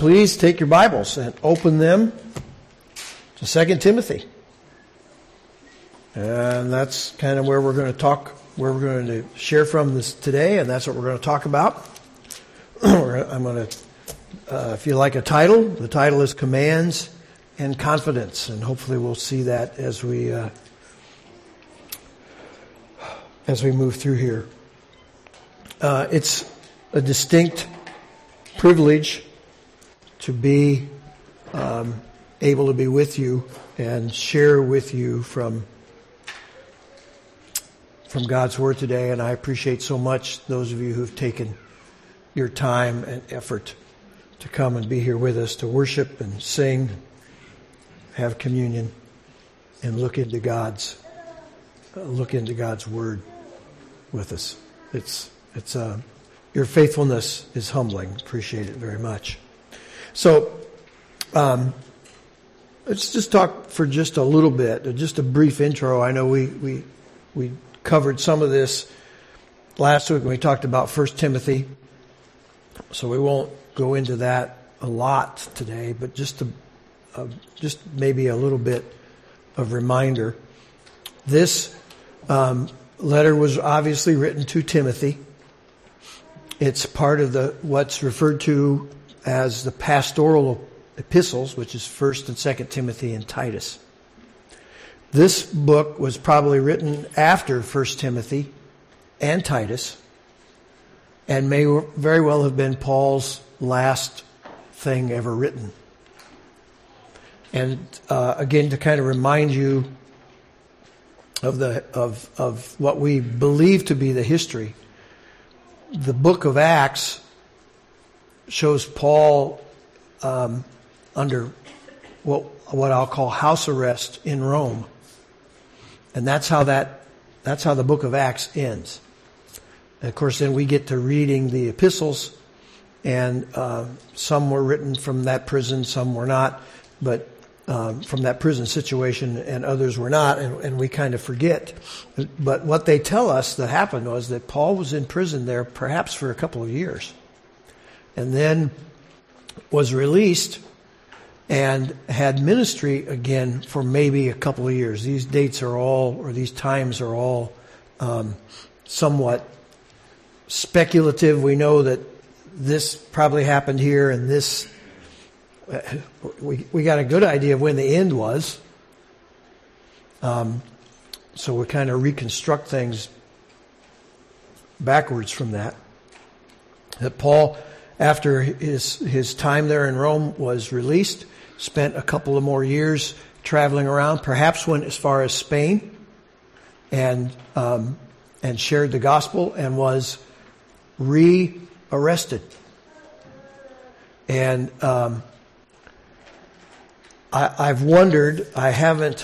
please take your Bibles and open them to 2 Timothy. And that's kind of where we're going to share from this today, and that's what we're going to talk about. I'm going to, if you like a title, the title is Commands and Confidence, and hopefully we'll see that as we move through here. It's a distinct privilege to be able to be with you and share with you from God's Word today, and I appreciate so much those of you who've taken your time and effort to come and be here with us to worship and sing, have communion, and look into God's Word with us. Your faithfulness is humbling. Appreciate it very much. So, let's just talk for just a little bit, just a brief intro. I know we covered some of this last week when we talked about 1 Timothy, so we won't go into that a lot today, but just maybe a little bit of reminder. This letter was obviously written to Timothy. It's part of what's referred to as the pastoral epistles, which is 1 and 2 Timothy and Titus. This book was probably written after 1 Timothy and Titus, and may very well have been Paul's last thing ever written. And again, to kind of remind you of what we believe to be the history, the book of Acts shows Paul under what I'll call house arrest in Rome, and that's how the book of Acts ends. And of course, then we get to reading the epistles, and some were written from that prison, some were not, but from that prison situation, and others were not, and we kind of forget. But what they tell us that happened was that Paul was in prison there perhaps for a couple of years, and then was released and had ministry again for maybe a couple of years. These dates are all, or these times are all somewhat speculative. We know that this probably happened here, and this we got a good idea of when the end was. So we kind of reconstruct things backwards from that. That Paul, after his time there in Rome, was released, spent a couple of more years traveling around, perhaps went as far as Spain, and shared the gospel, and was re-arrested. And I've wondered. I haven't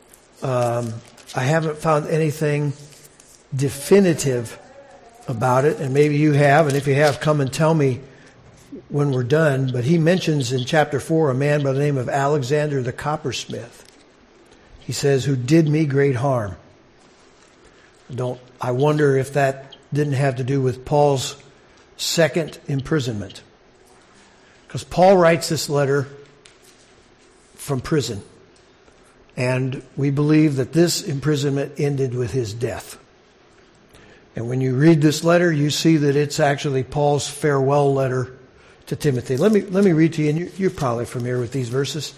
found anything definitive about it, and maybe you have. And if you have, come and tell me when we're done. But he mentions in chapter 4 a man by the name of Alexander the coppersmith. He says, who did me great harm. I wonder if that didn't have to do with Paul's second imprisonment, because Paul writes this letter from prison, and we believe that this imprisonment ended with his death. And when you read this letter, you see that it's actually Paul's farewell letter to Timothy. Let me read to you, and you're probably familiar with these verses,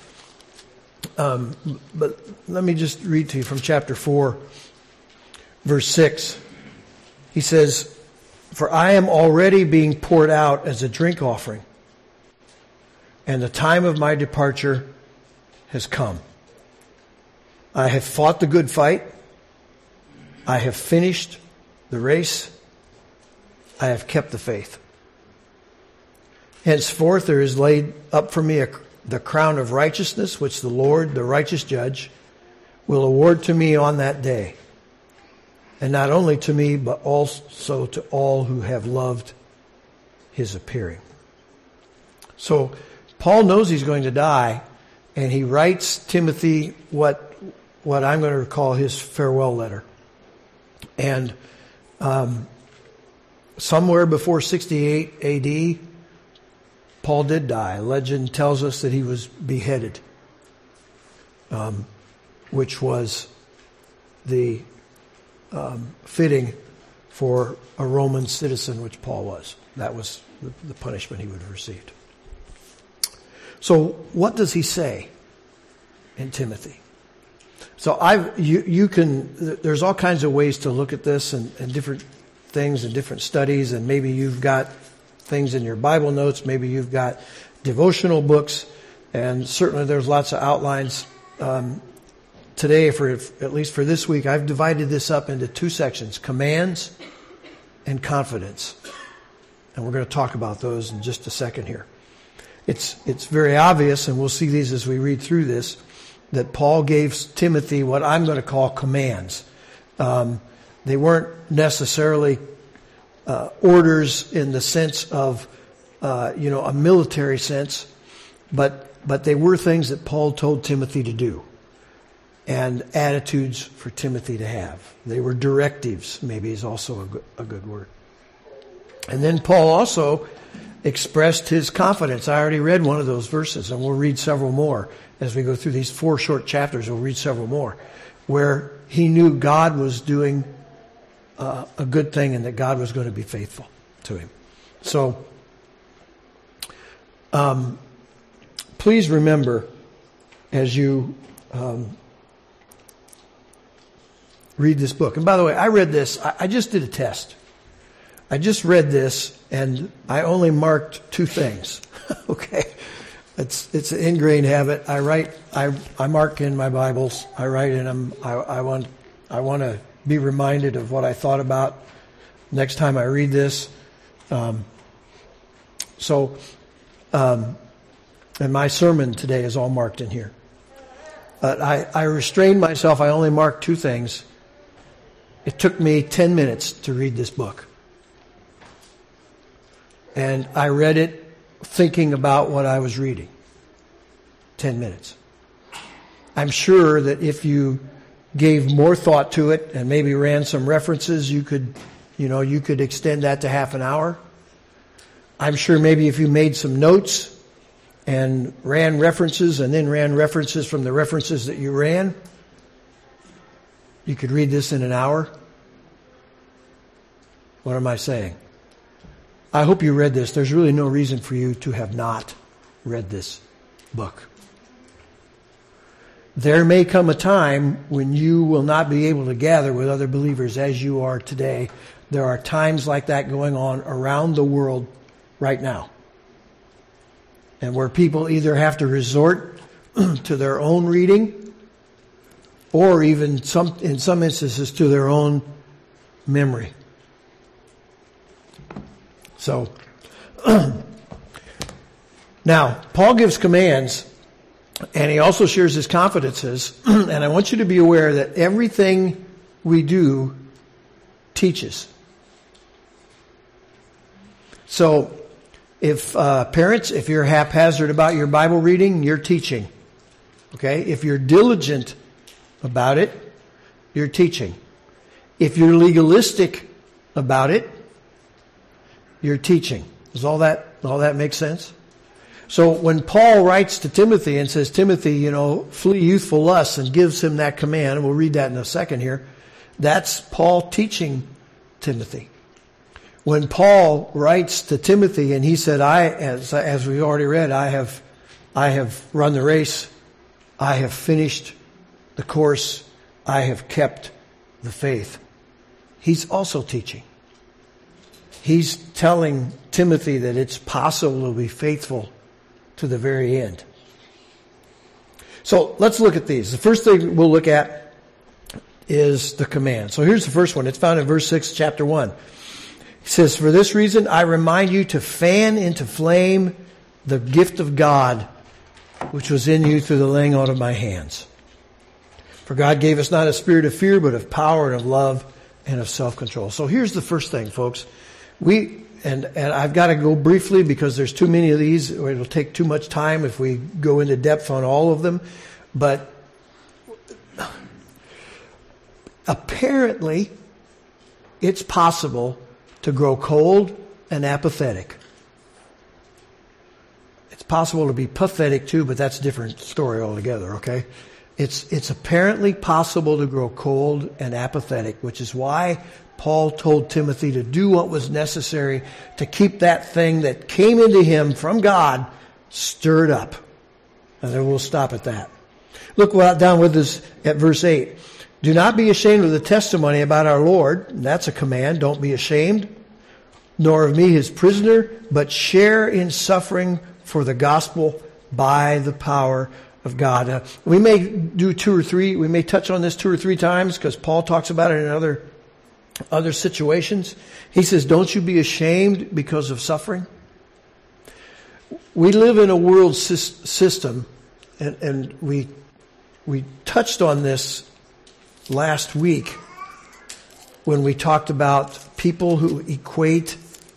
but let me just read to you from chapter 4, verse 6. He says, "For I am already being poured out as a drink offering, and the time of my departure has come. I have fought the good fight. I have finished the race. I have kept the faith. Henceforth there is laid up for me the crown of righteousness, which the Lord, the righteous judge, will award to me on that day. And not only to me, but also to all who have loved his appearing." So Paul knows he's going to die, and he writes Timothy what I'm going to call his farewell letter. And somewhere before 68 AD, Paul did die. Legend tells us that he was beheaded, which was the fitting for a Roman citizen, which Paul was. That was the punishment he would have received. So what does he say in Timothy? So there's all kinds of ways to look at this and different things and different studies, and maybe you've got things in your Bible notes, maybe you've got devotional books, and certainly there's lots of outlines. Today, at least for this week, I've divided this up into two sections, commands and confidence. And we're going to talk about those in just a second here. It's very obvious, and we'll see these as we read through this, that Paul gave Timothy what I'm going to call commands. They weren't necessarily orders in the sense of, a military sense, but they were things that Paul told Timothy to do, and attitudes for Timothy to have. They were directives, maybe is also a good word. And then Paul also expressed his confidence. I already read one of those verses, and we'll read several more. As we go through these 4 short chapters, we'll read several more, where he knew God was doing a good thing and that God was going to be faithful to him. So, please remember as you read this book. And by the way, I read this. I just did a test. I just read this, and I only marked 2 things. Okay, it's an ingrained habit. I mark in my Bibles. I write in them. I want to be reminded of what I thought about next time I read this. And my sermon today is all marked in here. But I restrained myself. I only marked 2 things. It took me 10 minutes to read this book. And I read it thinking about what I was reading. 10 minutes. I'm sure that if you gave more thought to it and maybe ran some references, you could extend that to half an hour. I'm sure maybe if you made some notes and ran references and then ran references from the references that you ran, you could read this in an hour. What am I saying? I hope you read this. There's really no reason for you to have not read this book. There may come a time when you will not be able to gather with other believers as you are today. There are times like that going on around the world right now. And where people either have to resort to their own reading or even in some instances to their own memory. So, now, Paul gives commands, and he also shares his confidences, and I want you to be aware that everything we do teaches. So, if parents, if you're haphazard about your Bible reading, you're teaching. Okay? If you're diligent about it, you're teaching. If you're legalistic about it, you're teaching. Does all that make sense? So when Paul writes to Timothy and says, Timothy, flee youthful lusts, and gives him that command, and we'll read that in a second here, that's Paul teaching Timothy. When Paul writes to Timothy and he said, as we already read, I have run the race, I have finished the course, I have kept the faith. He's also teaching. He's telling Timothy that it's possible to be faithful to the very end. So let's look at these. The first thing we'll look at is the command. So here's the first one. It's found in verse 6, chapter 1. It says, for this reason I remind you to fan into flame the gift of God which was in you through the laying on of my hands. For God gave us not a spirit of fear, but of power and of love and of self-control. So here's the first thing, folks. And I've got to go briefly because there's too many of these. It'll take too much time if we go into depth on all of them. But apparently, it's possible to grow cold and apathetic. It's possible to be pathetic too, but that's a different story altogether, okay? It's apparently possible to grow cold and apathetic, which is why Paul told Timothy to do what was necessary to keep that thing that came into him from God stirred up. And then we'll stop at that. Look down with us at verse 8. Do not be ashamed of the testimony about our Lord. That's a command. Don't be ashamed, nor of me his prisoner, but share in suffering for the gospel by the power of God. We may do we may touch on this 2 or 3 times because Paul talks about it in other situations. He says, don't you be ashamed because of suffering. We live in a world system, and we touched on this last week when we talked about people who equate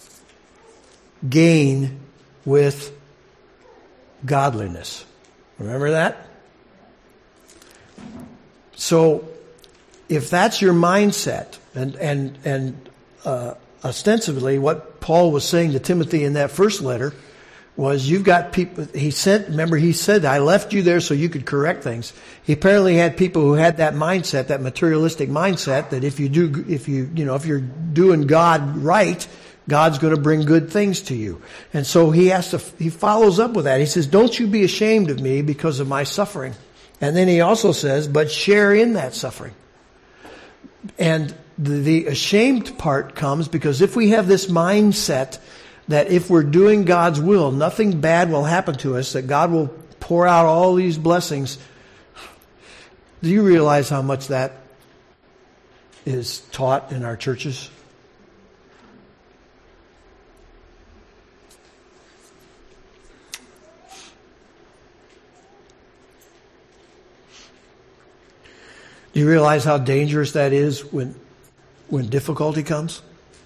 gain with godliness. Remember that? So, if that's your mindset, and ostensibly what Paul was saying to Timothy in that first letter was, you've got people, he said, I left you there so you could correct things. He apparently had people who had that mindset, that materialistic mindset, that if you're doing God right, God's going to bring good things to you. And so he follows up with that. He says, don't you be ashamed of me because of my suffering. And then he also says, but share in that suffering. And the ashamed part comes because if we have this mindset that if we're doing God's will, nothing bad will happen to us, that God will pour out all these blessings, do you realize how much that is taught in our churches? Do you realize how dangerous that is when difficulty comes?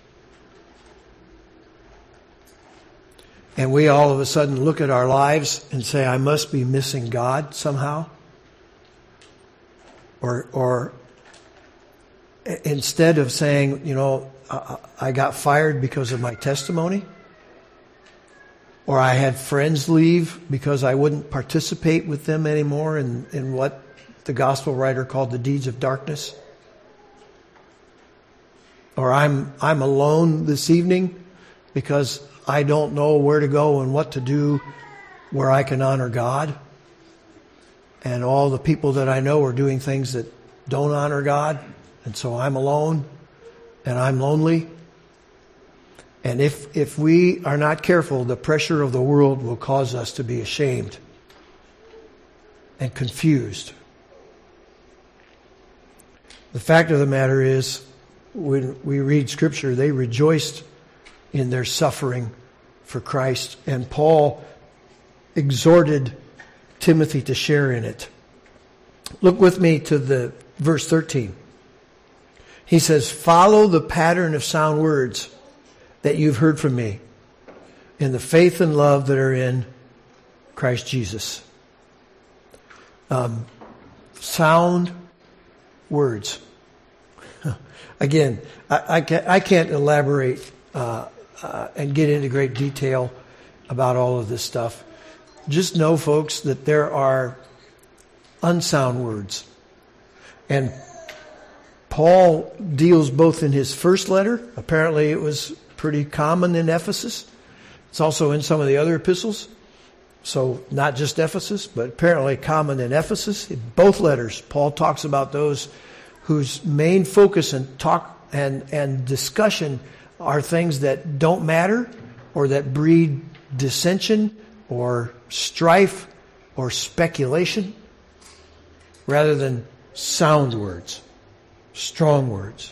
And we all of a sudden look at our lives and say, I must be missing God somehow. Or instead of saying, I got fired because of my testimony, or I had friends leave because I wouldn't participate with them anymore in what the gospel writer called the deeds of darkness. Or I'm alone this evening because I don't know where to go and what to do where I can honor God. And all the people that I know are doing things that don't honor God. And so I'm alone and I'm lonely. And if we are not careful, the pressure of the world will cause us to be ashamed and confused. The fact of the matter is, when we read Scripture, they rejoiced in their suffering for Christ. And Paul exhorted Timothy to share in it. Look with me to the verse 13. He says, follow the pattern of sound words that you've heard from me in the faith and love that are in Christ Jesus. Sound words. Again, I can't elaborate and get into great detail about all of this stuff. Just know, folks, that there are unsound words. And Paul deals both in his first letter. Apparently it was pretty common in Ephesus. It's also in some of the other epistles. So not just Ephesus, but apparently common in Ephesus. In both letters, Paul talks about those whose main focus and talk and discussion are things that don't matter or that breed dissension or strife or speculation, rather than sound words, strong words.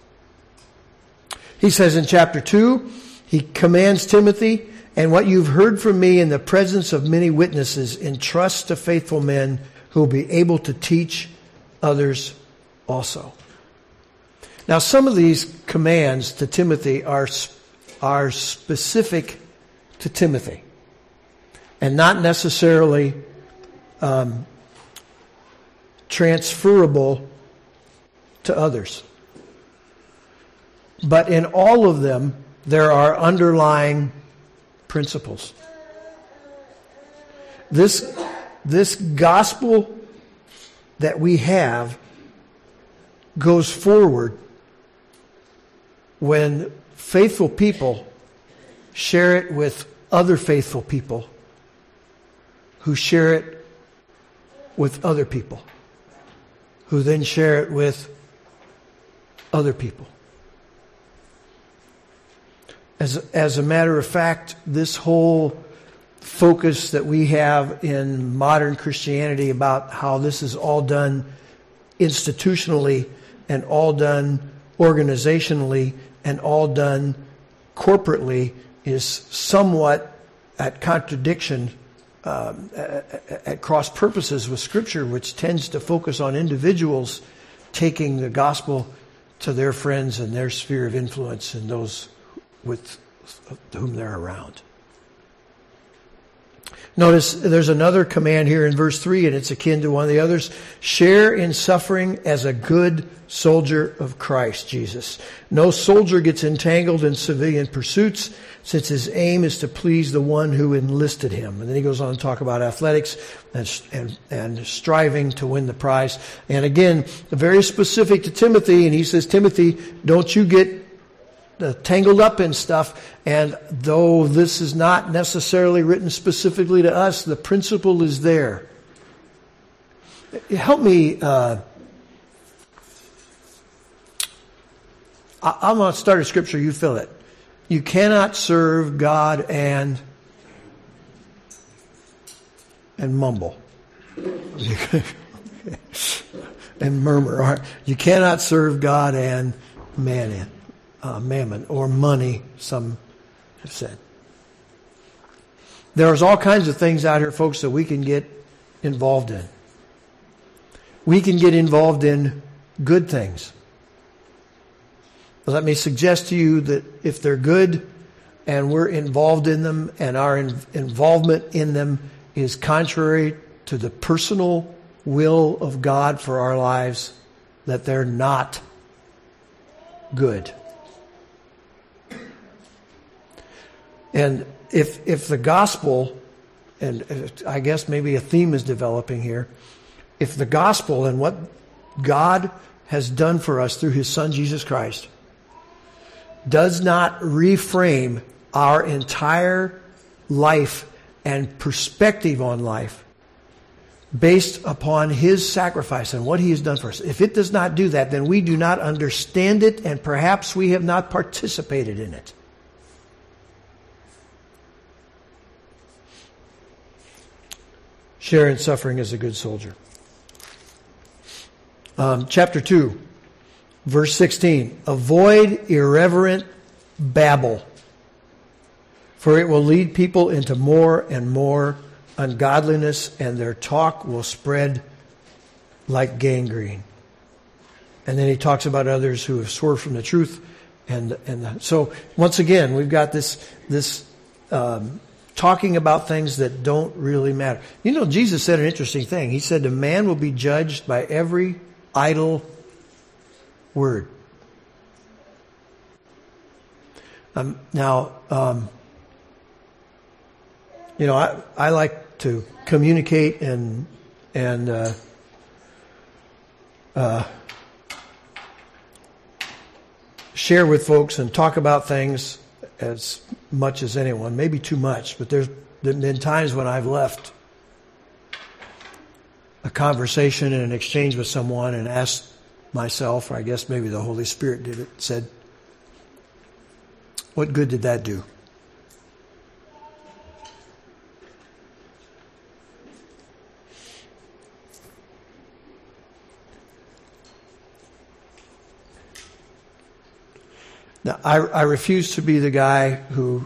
He says in chapter 2, he commands Timothy, and what you've heard from me in the presence of many witnesses, entrust to faithful men who will be able to teach others also. Now, some of these commands to Timothy are specific to Timothy and not necessarily transferable to others. But in all of them, there are underlying principles. This gospel that we have goes forward when faithful people share it with other faithful people who share it with other people, who then share it with other people. As a matter of fact, this whole focus that we have in modern Christianity about how this is all done institutionally and all done organizationally and all done corporately is somewhat at contradiction, at cross purposes with Scripture, which tends to focus on individuals taking the gospel to their friends and their sphere of influence and those with whom they're around. Notice there's another command here in verse 3, and it's akin to one of the others. Share in suffering as a good soldier of Christ Jesus. No soldier gets entangled in civilian pursuits, since his aim is to please the one who enlisted him. And then he goes on to talk about athletics and striving to win the prize. And again, very specific to Timothy, and he says, Timothy, don't you get tangled up in stuff. And though this is not necessarily written specifically to us, the principle is there. Help me. I'm going to start a scripture. You fill it. You cannot serve God and mumble and murmur. You cannot serve God and mammon or money, some have said. There's all kinds of things out here, folks, that we can get involved in. We can get involved in good things. Let me suggest to you that if they're good and we're involved in them and our involvement in them is contrary to the personal will of God for our lives, that they're not good. And if the gospel, and I guess maybe a theme is developing here, if the gospel and what God has done for us through His Son Jesus Christ does not reframe our entire life and perspective on life based upon His sacrifice and what He has done for us, if it does not do that, then we do not understand it, and perhaps we have not participated in it. Share in suffering as a good soldier. Chapter 2, verse 16. Avoid irreverent babble, for it will lead people into more and more ungodliness, and their talk will spread like gangrene. And then he talks about others who have swerved from the truth. So once again, we've got this talking about things that don't really matter. You know, Jesus said an interesting thing. He said, a man will be judged by every idle word. I like to communicate and share with folks and talk about things as much as anyone, maybe too much, but there's been times when I've left a conversation and an exchange with someone and asked myself, or I guess maybe the Holy Spirit did it, said, what good did that do? Now, I refuse to be the guy who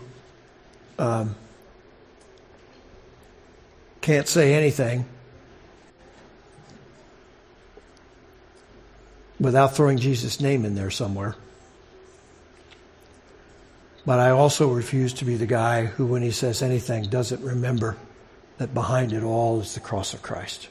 can't say anything without throwing Jesus' name in there somewhere. But I also refuse to be the guy who, when he says anything, doesn't remember that behind it all is the cross of Christ.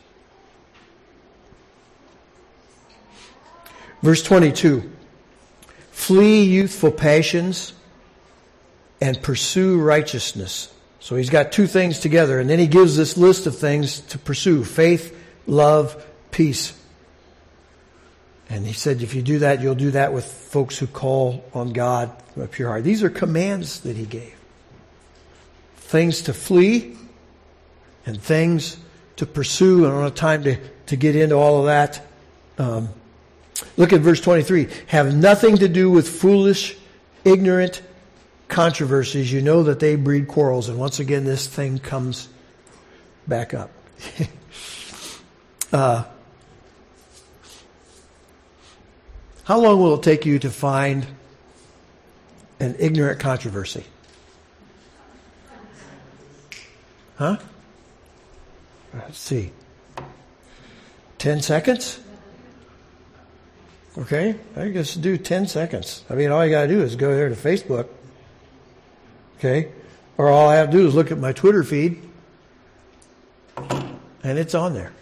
Verse 22. Flee youthful passions and pursue righteousness, So he's got two things together, and then he gives this list of things to pursue: faith, love, peace. And he said, if you do that, you'll do that with folks who call on God from a pure heart. These are commands that he gave. Things to flee and things to pursue. I don't have time to get into all of that. Look at verse 23. Have nothing to do with foolish, ignorant controversies. You know that they breed quarrels. And once again, this thing comes back up. How long will it take you to find an ignorant controversy? Huh? Let's see. 10 seconds? Okay, I guess do 10 seconds. I mean, all you got to do is go there to Facebook. Okay? Or all I have to do is look at my Twitter feed. And it's on there.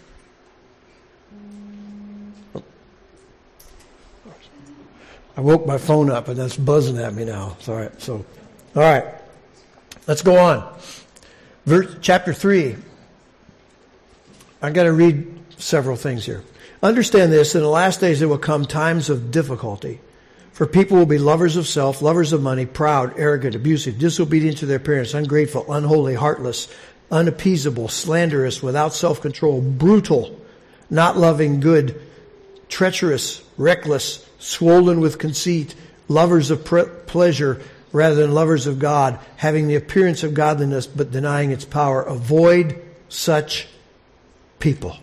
I woke my phone up and that's buzzing at me now. Sorry. All right. Let's go on. Chapter 3. I've got to read several things here. Understand this, in the last days there will come times of difficulty. For people will be lovers of self, lovers of money, proud, arrogant, abusive, disobedient to their parents, ungrateful, unholy, heartless, unappeasable, slanderous, without self-control, brutal, not loving good, treacherous, reckless, swollen with conceit, lovers of pleasure rather than lovers of God, having the appearance of godliness but denying its power. Avoid such people.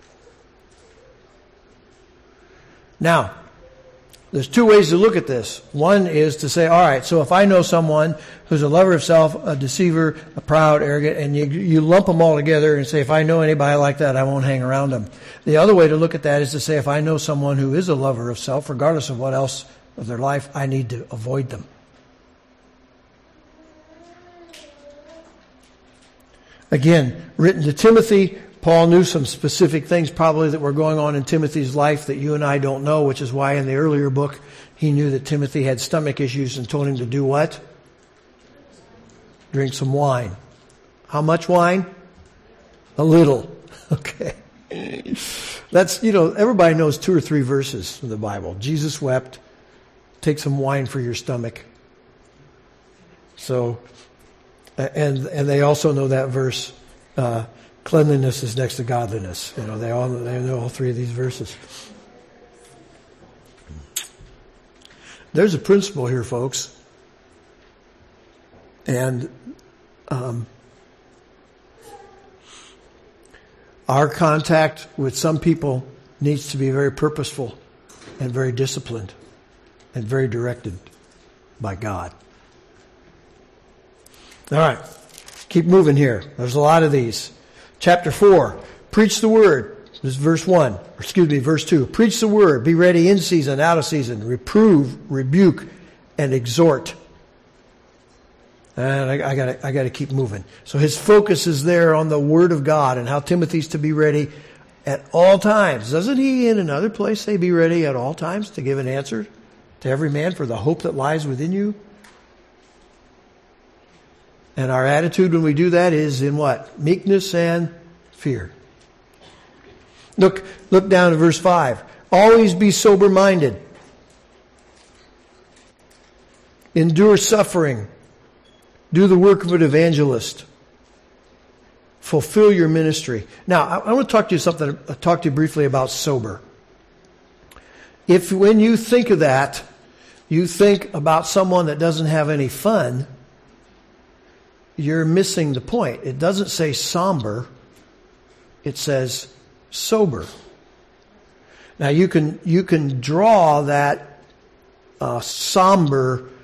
Now, there's two ways to look at this. One is to say, all right, so if I know someone who's a lover of self, a deceiver, a proud, arrogant, and you lump them all together and say, if I know anybody like that, I won't hang around them. The other way to look at that is to say, if I know someone who is a lover of self, regardless of what else of their life, I need to avoid them. Again, written to Timothy, Paul knew some specific things probably that were going on in Timothy's life that you and I don't know, which is why in the earlier book he knew that Timothy had stomach issues and told him to do what? Drink some wine. How much wine? A little. Okay. That's, everybody knows 2 or 3 verses from the Bible. Jesus wept. Take some wine for your stomach. So, and they also know that verse, cleanliness is next to godliness. They know all 3 of these verses. There's a principle here, folks. And our contact with some people needs to be very purposeful and very disciplined and very directed by God. All right. Keep moving here. There's a lot of these. Chapter 4, preach the word. This is verse 2. Preach the word. Be ready in season, out of season. Reprove, rebuke, and exhort. And I got to keep moving. So his focus is there on the word of God and how Timothy's to be ready at all times. Doesn't he in another place say be ready at all times to give an answer to every man for the hope that lies within you? And our attitude when we do that is in what? Meekness and fear. Look down to verse 5. Always be sober-minded. Endure suffering. Do the work of an evangelist. Fulfill your ministry. Now, I want to talk to you briefly about sober. If when you think of that, you think about someone that doesn't have any fun, you're missing the point. It doesn't say somber. It says sober. Now you can draw that somber.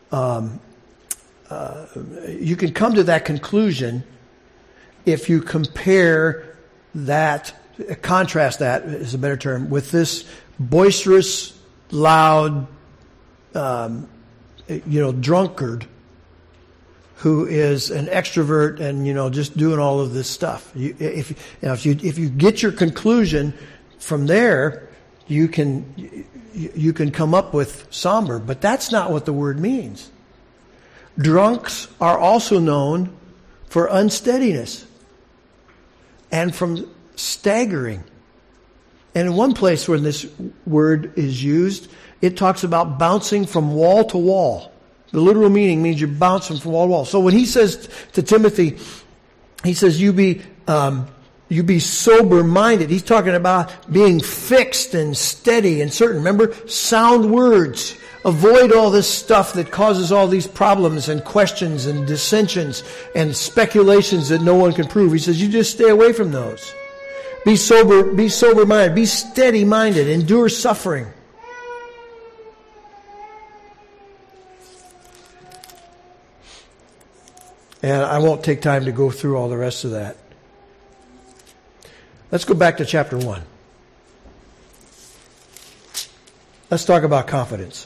You can come to that conclusion if you compare that, contrast that is a better term, with this boisterous, loud, drunkard who is an extrovert and, just doing all of this stuff. If you get your conclusion from there, you can come up with somber, but that's not what the word means. Drunks are also known for unsteadiness and from staggering. And in one place where this word is used, it talks about bouncing from wall to wall. The literal meaning means you're bouncing from wall to wall. So when he says to Timothy, he says, you be sober-minded. He's talking about being fixed and steady and certain. Remember, sound words. Avoid all this stuff that causes all these problems and questions and dissensions and speculations that no one can prove. He says, you just stay away from those. Be sober-minded. Be steady-minded. Endure suffering. And I won't take time to go through all the rest of that. Let's go back to chapter 1. Let's talk about confidence.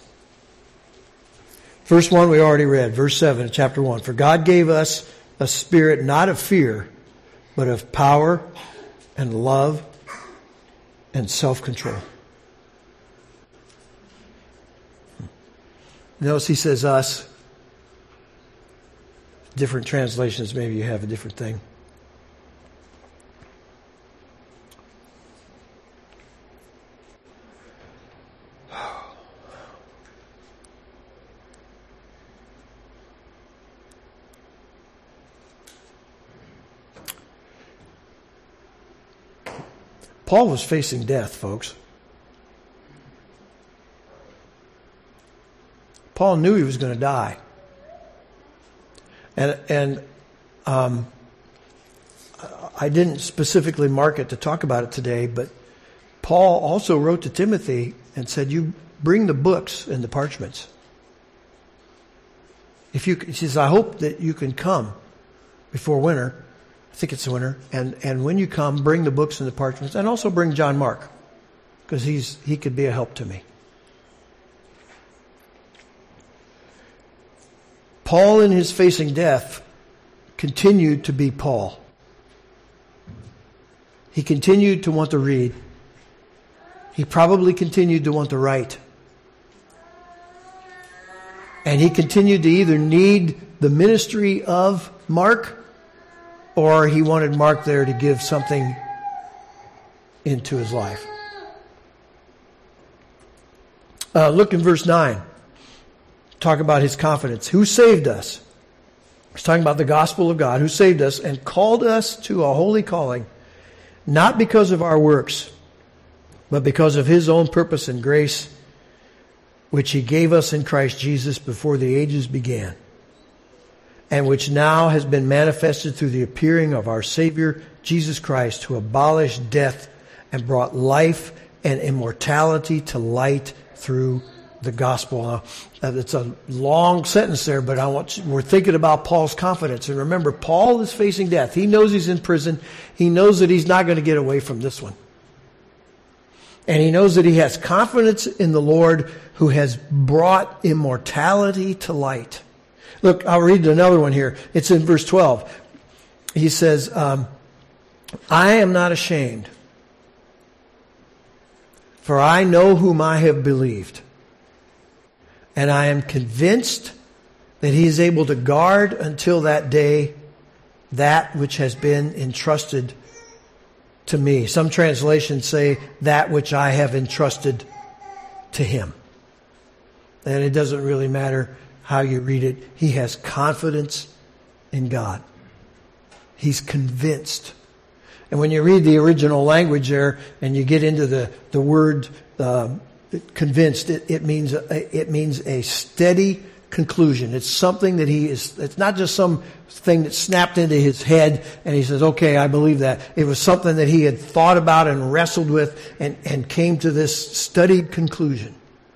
Verse 1 we already read. Verse 7 of chapter 1. For God gave us a spirit not of fear, but of power and love and self-control. Notice he says us. Different translations, maybe you have a different thing. Paul was facing death, folks. Paul knew he was going to die. And I didn't specifically mark it to talk about it today, but Paul also wrote to Timothy and said, you bring the books and the parchments. He says, I hope that you can come before winter. I think it's winter. And when you come, bring the books and the parchments, and also bring John Mark, because he could be a help to me. Paul, in his facing death, continued to be Paul. He continued to want to read. He probably continued to want to write. And he continued to either need the ministry of Mark, or he wanted Mark there to give something into his life. Look in verse 9. Talk about his confidence. Who saved us? He's talking about the gospel of God, who saved us and called us to a holy calling, not because of our works, but because of his own purpose and grace, which he gave us in Christ Jesus before the ages began, and which now has been manifested through the appearing of our Savior, Jesus Christ, who abolished death and brought life and immortality to light through the gospel. It's a long sentence there, but we're thinking about Paul's confidence. And remember, Paul is facing death. He knows he's in prison. He knows that he's not going to get away from this one. And he knows that he has confidence in the Lord who has brought immortality to light. Look, I'll read another one here. It's in verse 12. He says, I am not ashamed, for I know whom I have believed. And I am convinced that he is able to guard until that day that which has been entrusted to me. Some translations say that which I have entrusted to him. And it doesn't really matter how you read it. He has confidence in God. He's convinced. And when you read the original language there and you get into the word convinced, it means a steady conclusion. It's something that it's not just some thing that snapped into his head and he says, okay, I believe that. It was something that he had thought about and wrestled with and came to this studied conclusion.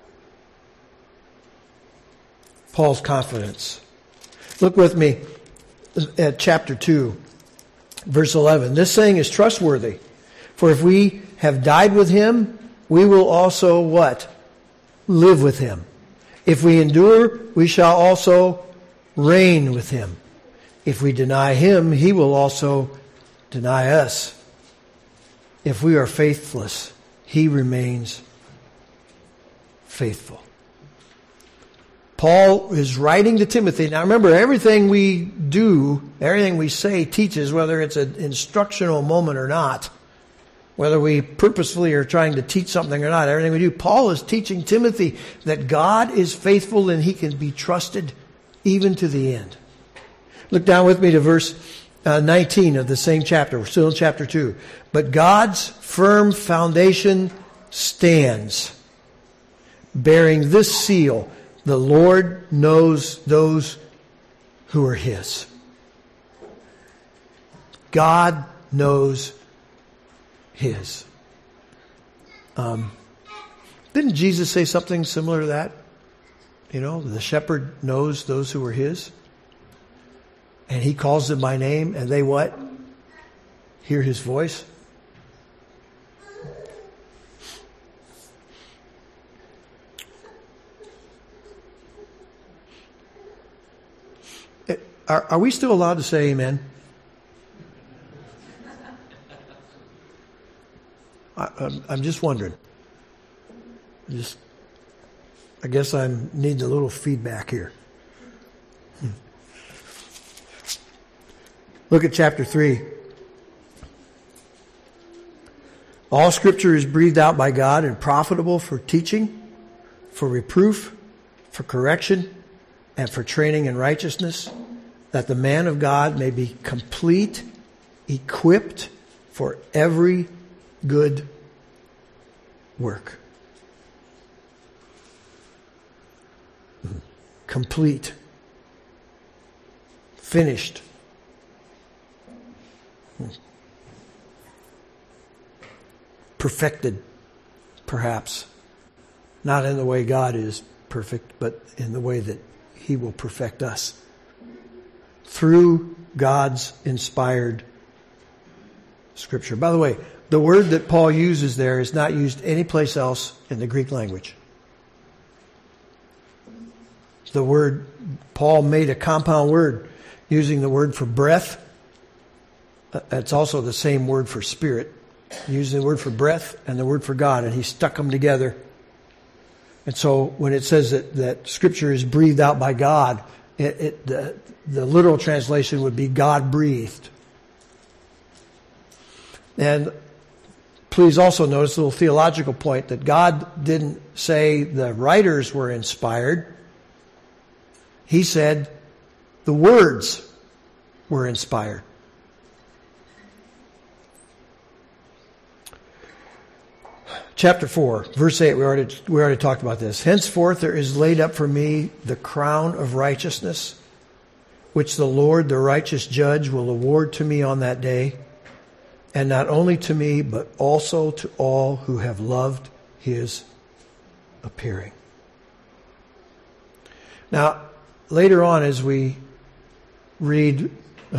Paul's confidence. Look with me at chapter 2, verse 11. This saying is trustworthy, for if we have died with him, we will also what? Live with him. If we endure, we shall also reign with him. If we deny him, he will also deny us. If we are faithless, he remains faithful. Paul is writing to Timothy. Now remember, everything we do, everything we say teaches, whether it's an instructional moment or not, whether we purposefully are trying to teach something or not, everything we do. Paul is teaching Timothy that God is faithful and he can be trusted even to the end. Look down with me to verse 19 of the same chapter. We're still in chapter 2. But God's firm foundation stands, bearing this seal: the Lord knows those who are his. God knows his. Didn't Jesus say something similar to that? You know, the shepherd knows those who are his. And he calls them by name, and they what? Hear his voice. Are we still allowed to say amen? I'm just wondering. I guess I need a little feedback here. Look at chapter 3. All Scripture is breathed out by God and profitable for teaching, for reproof, for correction, and for training in righteousness, that the man of God may be complete, equipped for every good work. Complete. Finished. Perfected, perhaps. Not in the way God is perfect, but in the way that he will perfect us. Through God's inspired Scripture. By the way, the word that Paul uses there is not used anyplace else in the Greek language. The word, Paul made a compound word using the word for breath. It's also the same word for spirit. Using the word for breath and the word for God, and he stuck them together. And so when it says that Scripture is breathed out by God, the literal translation would be God breathed. And please also notice a little theological point that God didn't say the writers were inspired. He said the words were inspired. Chapter 4, verse 8, we already talked about this. Henceforth there is laid up for me the crown of righteousness, which the Lord, the righteous judge, will award to me on that day, and not only to me, but also to all who have loved his appearing. Now, later on, as we read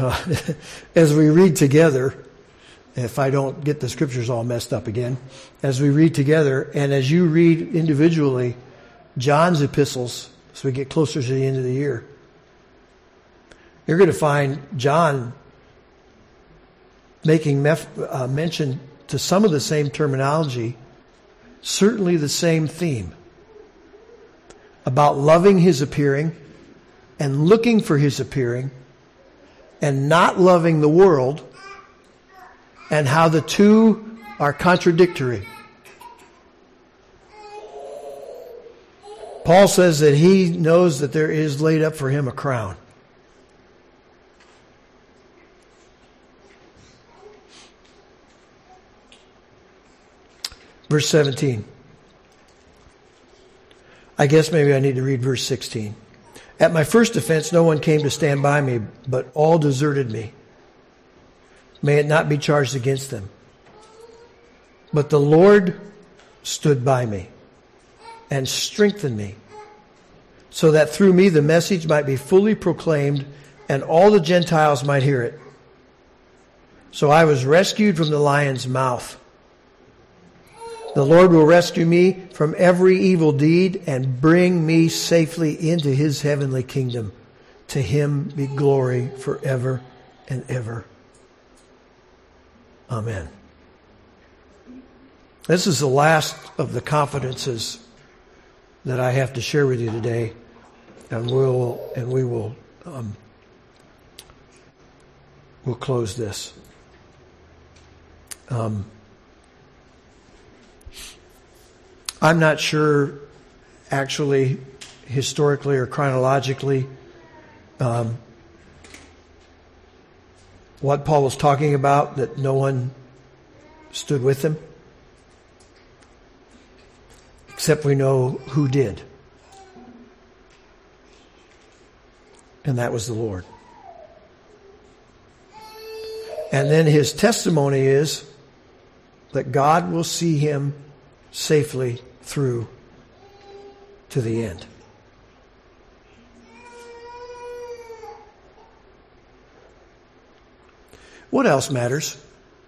together, if I don't get the scriptures all messed up again, as we read together, and as you read individually John's epistles, as we get closer to the end of the year, you're going to find John making mention to some of the same terminology, certainly the same theme, about loving his appearing and looking for his appearing and not loving the world, and how the two are contradictory. Paul says that he knows that there is laid up for him a crown. Verse 17. I guess maybe I need to read verse 16. At my first offense, no one came to stand by me, but all deserted me. May it not be charged against them. But the Lord stood by me and strengthened me, so that through me the message might be fully proclaimed and all the Gentiles might hear it. So I was rescued from the lion's mouth. The Lord will rescue me from every evil deed and bring me safely into his heavenly kingdom. To him be glory forever and ever. Amen. This is the last of the confidences that I have to share with you today. And we will we'll close this. I'm not sure, actually, historically or chronologically, what Paul was talking about, that no one stood with him, except we know who did. And that was the Lord. And then his testimony is that God will see him safely through to the end. What else matters?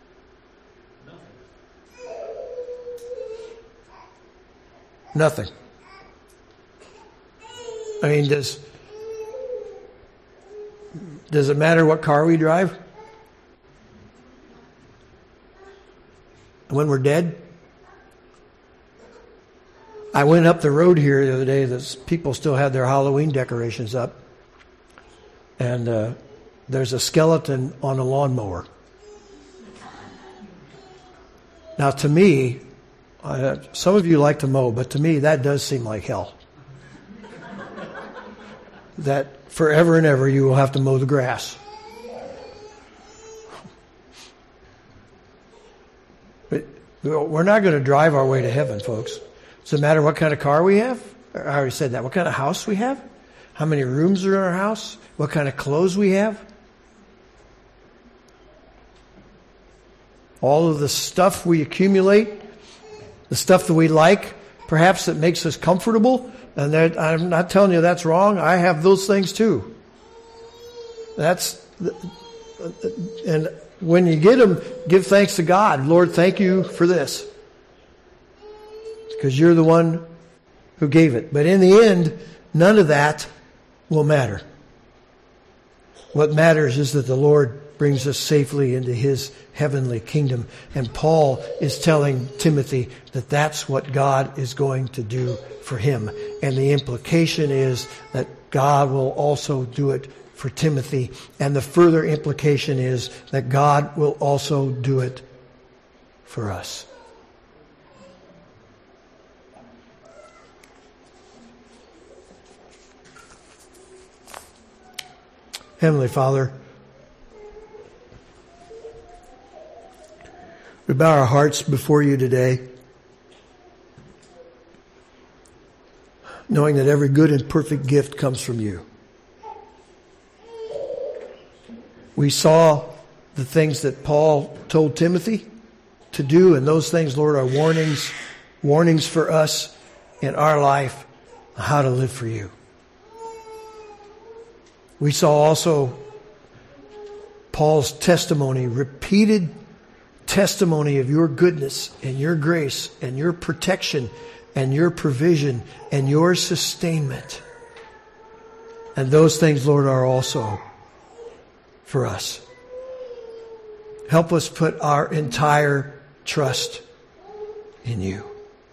Nothing. I mean, does it matter what car we drive? When we're dead? I went up the road here the other day. People still had their Halloween decorations up. And there's a skeleton on a lawnmower. Now, to me, some of you like to mow, but to me, that does seem like hell. That forever and ever you will have to mow the grass. But we're not going to drive our way to heaven, folks. Does it matter what kind of car we have? I already said that. What kind of house we have? How many rooms are in our house? What kind of clothes we have? All of the stuff we accumulate, the stuff that we like, perhaps that makes us comfortable. And I'm not telling you that's wrong. I have those things too. And when you get them, give thanks to God. Lord, thank you for this. Because you're the one who gave it. But in the end, none of that will matter. What matters is that the Lord brings us safely into his heavenly kingdom. And Paul is telling Timothy that that's what God is going to do for him. And the implication is that God will also do it for Timothy. And the further implication is that God will also do it for us. Heavenly Father, we bow our hearts before you today, knowing that every good and perfect gift comes from you. We saw the things that Paul told Timothy to do, and those things, Lord, are warnings for us in our life on how to live for you. We saw also Paul's testimony, repeated testimony of your goodness and your grace and your protection and your provision and your sustainment. And those things, Lord, are also for us. Help us put our entire trust in you.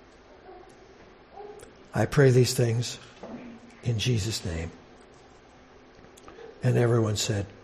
I pray these things in Jesus' name. And everyone said,